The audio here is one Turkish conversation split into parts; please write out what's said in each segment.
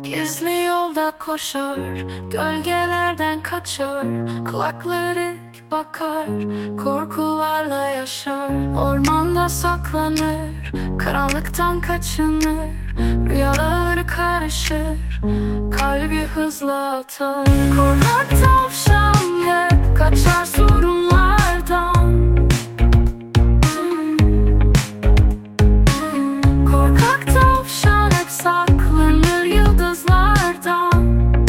Gizli yolda koşar, gölgelerden kaçar. Kulakları bakar, korkularla yaşar. Ormanda saklanır, karanlıktan kaçınır. Rüyaları karışır, kalbi hızla atar. Korkak tavşan hep kaçar sorunlardan. Korkak tavşan hep saklanır yıldızlardan.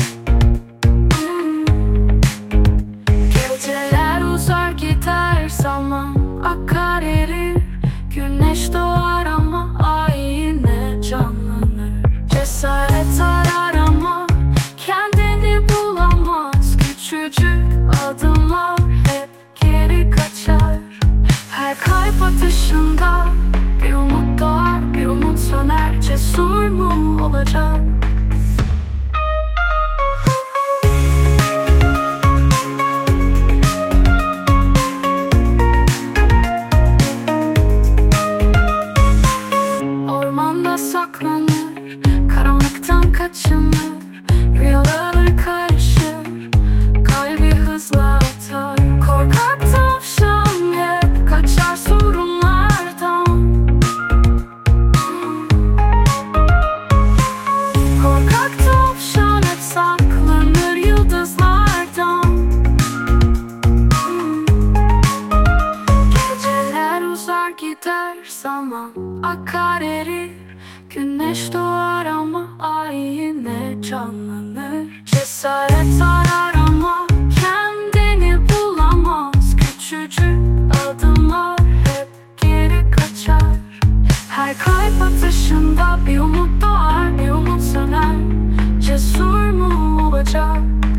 Geceler uzar gider, zaman akar erir. Güneş doğar ama ay yine canlanır. Cesaret arar ama kendini bulamaz. Küçücük adımlar hep geri kaçar. Her kalp atışında bir umut doğar, bir umut söner. Cesur mu olacak? Ormanda saklanır, karanlıktan kaçınır. Rüyaları karışır, kalbi hızla atar. Korkak tavşan hep kaçar sorunlardan. Korkak tavşan hep saklanır yıldızlardan. Geceler uzar gider, zaman akar erir. Güneş doğar ama ay yine canlanır. Cesaret arar ama kendini bulamaz. Küçücük adımlar hep geri kaçar. Her kalp atışında bir umut doğar, bir umut söner. Cesur mu olacak?